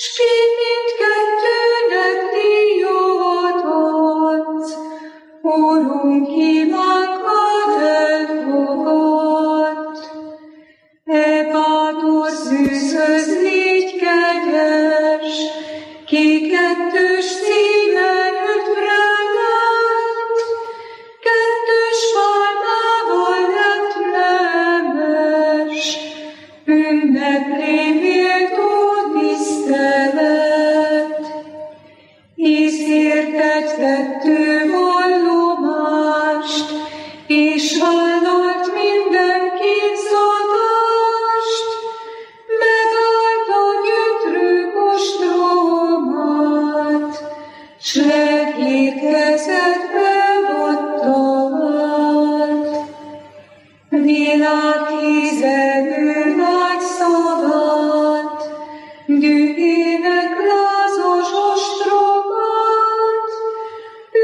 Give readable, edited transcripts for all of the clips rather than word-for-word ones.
s ki mindkettőnek díjat adsz. Urunk, hívánkat elfogad. E bátor szűzhöz légy kegyes, ki kettős címen ült rád, kettős pálmával lett nemes, ünnepli méltó tisztelet. Ízérted tettő vallomást, és vállalt minden kínzatást, megállt a gyötrők ostromát, s legétkezetbe vadta vált. Világhizenő nagy szavát, dühének lázas ostromát,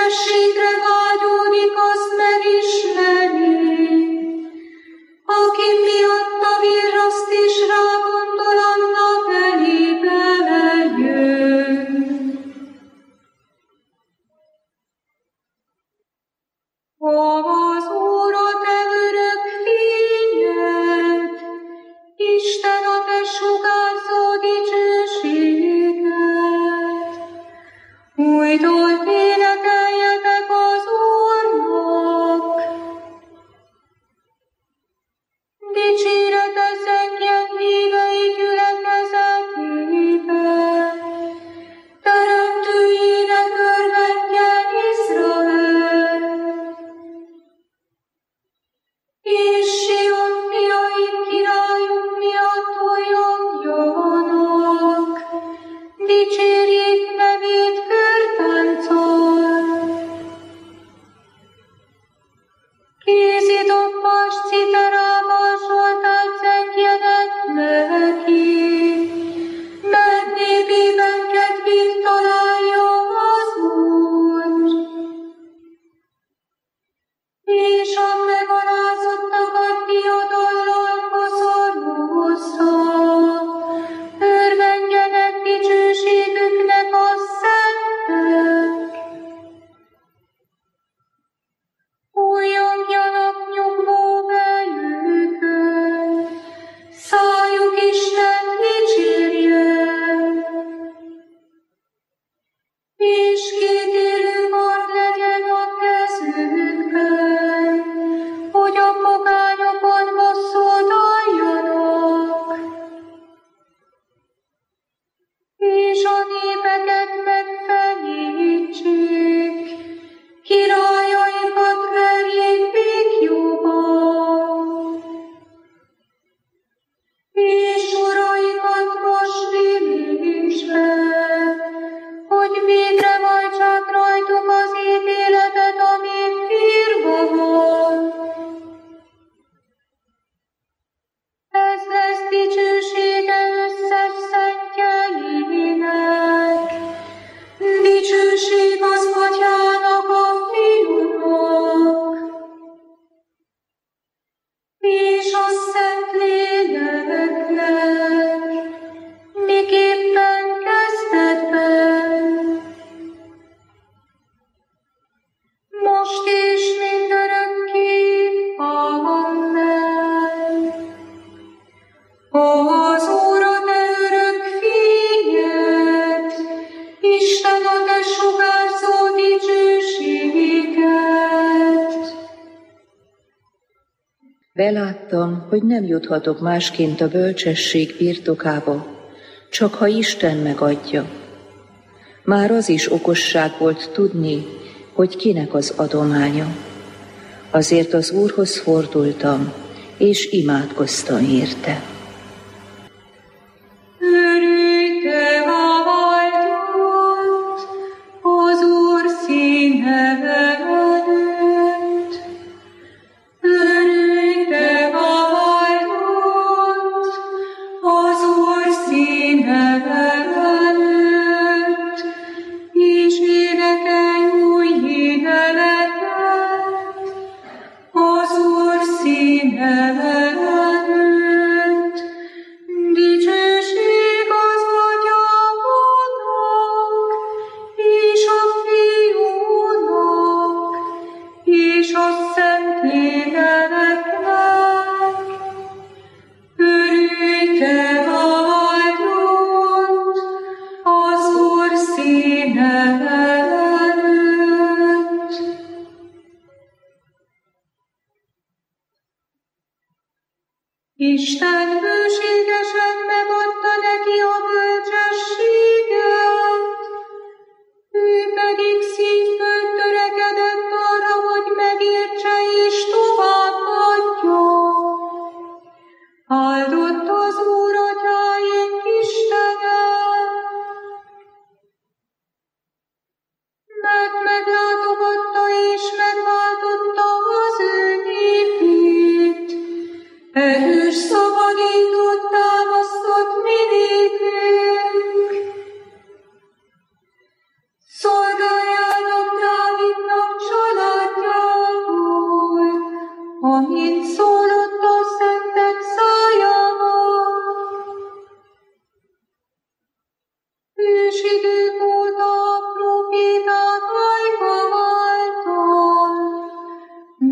bölcsességre vágyódik, az megismeri. Aki miatt a virraszt is rágondol, annak elébe eljön. Az Úr a te örök fényed, Isten a te sugárzó dicsőséged. Újtól énekeljetek az Úrnak, dicséretet zengjen hívei gyülekezetében, teremtőjének örvendjen Izrael. És Sion fiai királyuk miatt újongjanak, dicsérjék nevét körtánccal. Kézi dobbas citerával Zsoltát zengjenek neki, mert népében kedvét találja az Úr. És a megalázottakat diadallal koszorúzza, örvendjenek dicsőségüknek a szentek. Újongjanak nyugvó fejükön, szájuk Istent dicsérje. És kétélű kard legyen a kezükben, hogy a pogányokon bosszút álljanak, és a népeket megfenyítsék, királyaikat verjék békjóba, és uraikat vasvilésbe, hogy végre váltsák rajtuk az ítéletet, amin írva van. Ez lesz dicsősége összes szentjeinek, dicsőség az Atyának, a Fiúnak, és a Szentléleknek, miképpen kezdetben, most és mindörökké. Amen. Az Úr a te örök fényed, Isten a te sugárzó dicsőséged. Beláttam, hogy nem juthatok másként a bölcsesség birtokába, csak ha Isten megadja. Már az is okosság volt tudni, hogy kinek az adománya. Azért az Úrhoz fordultam, és imádkoztam érte. Örülj te váltott az Úr színeve előtt. Örülj te váltott az Úr színeve előtt, és énekelj új éneket az Úr színeve előtt. Dicsőség az Atyának, és a Fiúnak, és a Szentléleknek. Örülj te vágyott az Úr színeve előtt. Isten bőségesen megadta neki a bölcsességet, ő pedig szívből törekedett arra, hogy megértse és továbbadja. Áldott az Úr atyáink Istene, mert meglátogatta és megváltotta az ő népét, erős szabadította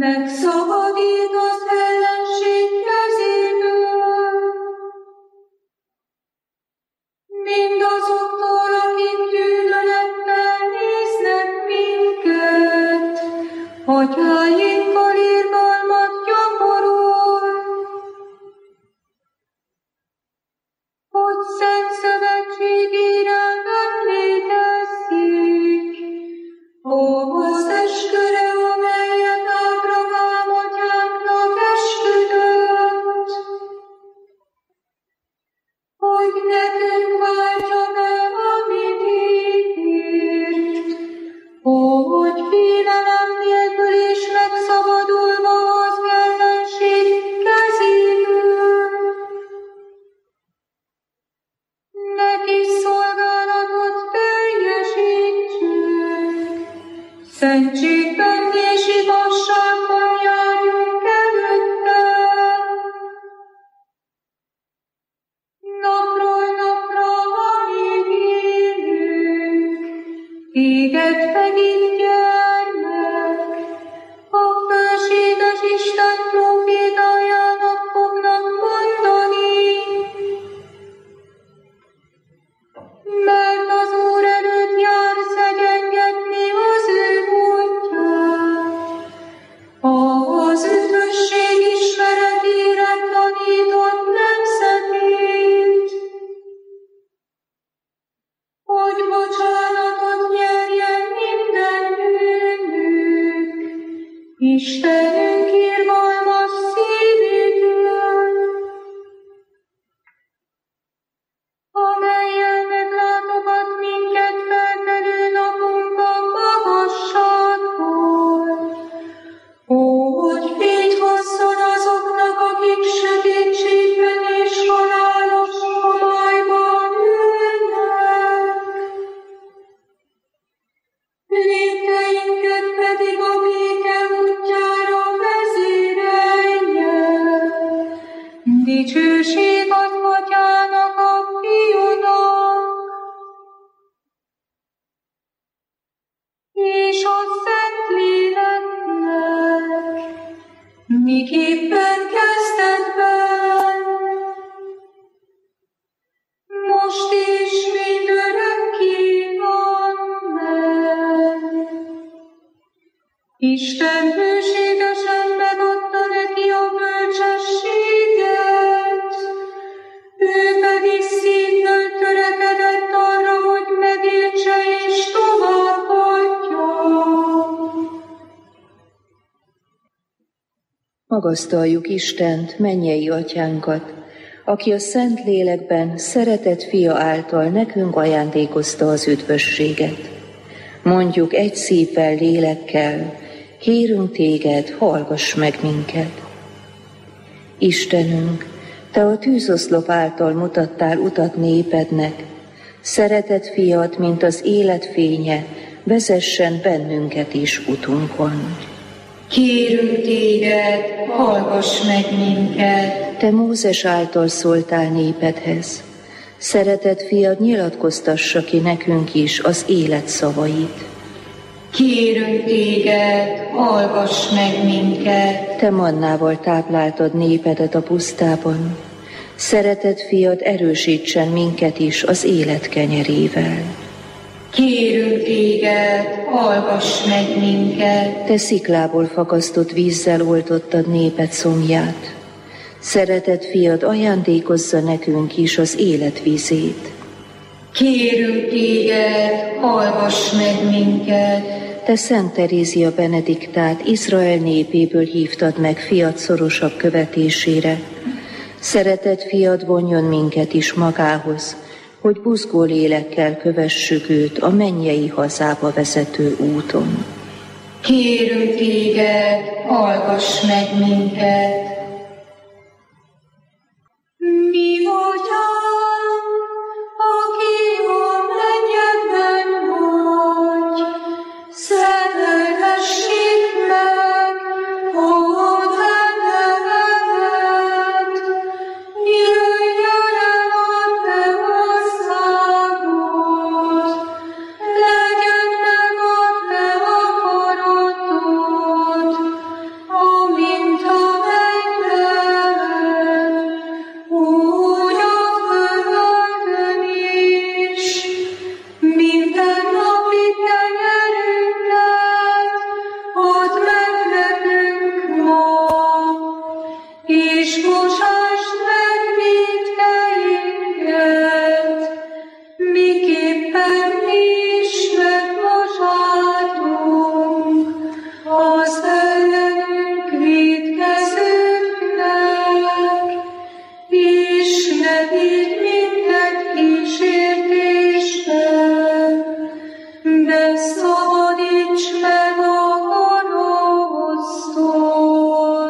megszabadít az ellenség kezéből. Mindazoktól, akik gyűlölettel néznek minket, atyáinkkal irgalmat gyakorol, hogy szent szövetségére emlékezzék, az esküre, amelyet Ábrahám atyánknak esküdött, hogy nekünk váltja be, amit ígért, hogy félelem nélkül és megszabadulva az ellenség kezéből. Neki szolgálatot teljesítsünk, szentségben és igazságban járjunk előtte. Napról napra, amíg élünk, téged megígérnek, a fölséges Isten prófétájának fognak mondani. Mert az Úr előtt jár szegyengetni az ő útját, az üdvösség ismeretére tanított nemzetét, hogy bocsánatot nyerjen minden bűnük, Istenünk irgalmas szívéből, amellyel meglátogat minket feltelő napunkban magasságból, hogy fényt hozzon azoknak, akik sötétségben és halálos bajban ülnek. Lépteinket pedig a béke útjára vezérelje. Dicsőség az Atyának, a Fiúnak, és a Szentléleknek, miképpen kezdetben, most is mindörökké. Amen. Isten bőségesen megadta neki a bölcsességet, ő pedig szívből törekedett arra, hogy megértse és továbbadja. Magasztaljuk Istent, mennyei Atyánkat, aki a Szent Lélekben szeretett Fia által nekünk ajándékozta az üdvösséget. Mondjuk egy szívvel, lélekkel, kérünk téged, hallgass meg minket. Istenünk, te a tűzoszlop által mutattál utat népednek, szeretett Fiad, mint az élet fénye, vezessen bennünket is utunkon. Kérünk téged, hallgass meg minket. Te Mózes által szóltál népedhez, szeretett Fiad nyilatkoztassa ki nekünk is az élet szavait. Kérünk téged, hallgass meg minket. Te mannával tápláltad népedet a pusztában, szeretett Fiad erősítsen minket is az élet kenyerével. Kérünk téged, hallgass meg minket. Te sziklából fakasztott vízzel oltottad néped szomját, szeretett Fiad ajándékozza nekünk is az élet vízét. Kérünk téged, hallgass meg minket. Te Szent Terézia Benediktát Izrael népéből hívtad meg Fiad szorosabb követésére. Szeretett Fiad vonjon minket is magához, hogy buzgó lélekkel kövessük őt a mennyei hazába vezető úton. Kérünk téged, hallgass meg minket. Mi Atyánk, aki a mennyekben vagy, szenteltessék meg a te neved, jöjjön el a te országod, legyen meg a te akaratod, szabadíts meg a gonosztól.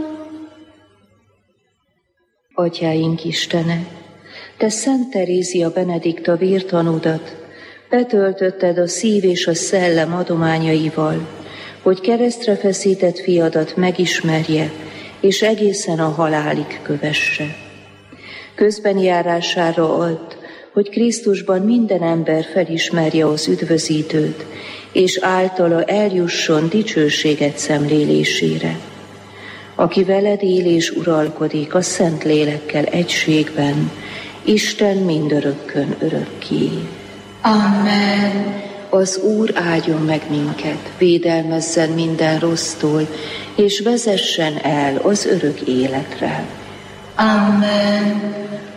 Atyáink Istene, Te Szent Terézia Benedikta vértanúdat betöltötted a szív és a szellem adományaival, hogy keresztre feszített fiadat megismerje, és egészen a halálig kövesse. Közben járására add, hogy Krisztusban minden ember felismerje az üdvözítőt, és általa eljusson dicsőséget szemlélésére. Aki veled él és uralkodik a Szent Lélekkel egységben, Isten mindörökkön örökké. Amen. Az Úr áldjon meg minket, védelmezzen minden rossztól, és vezessen el az örök életre. Amen.